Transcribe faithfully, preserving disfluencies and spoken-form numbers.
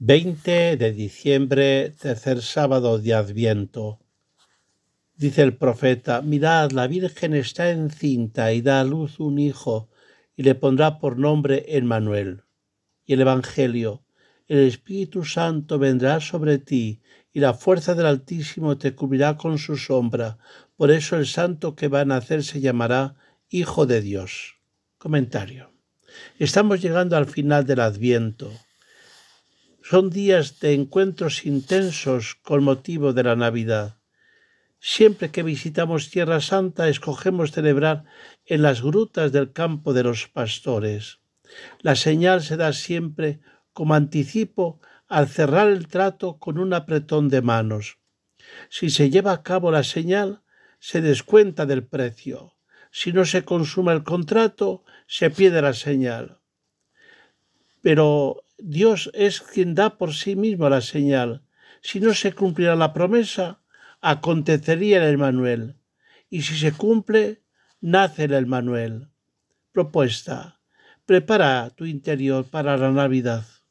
veinte de diciembre, tercer sábado de Adviento. Dice el profeta: mirad, la Virgen está encinta y da a luz un hijo, y le pondrá por nombre Emmanuel. Y el Evangelio: el Espíritu Santo vendrá sobre ti, y la fuerza del Altísimo te cubrirá con su sombra. Por eso el santo que va a nacer se llamará Hijo de Dios. Comentario. Estamos llegando al final del Adviento. Son días de encuentros intensos con motivo de la Navidad. Siempre que visitamos Tierra Santa, escogemos celebrar en las grutas del campo de los pastores. La señal se da siempre como anticipo al cerrar el trato con un apretón de manos. Si se lleva a cabo la señal, se descuenta del precio. Si no se consuma el contrato, se pierde la señal. Pero Dios es quien da por sí mismo la señal. Si no se cumplirá la promesa, acontecería el Emmanuel. Y si se cumple, nace el Emmanuel. Propuesta: prepara tu interior para la Navidad.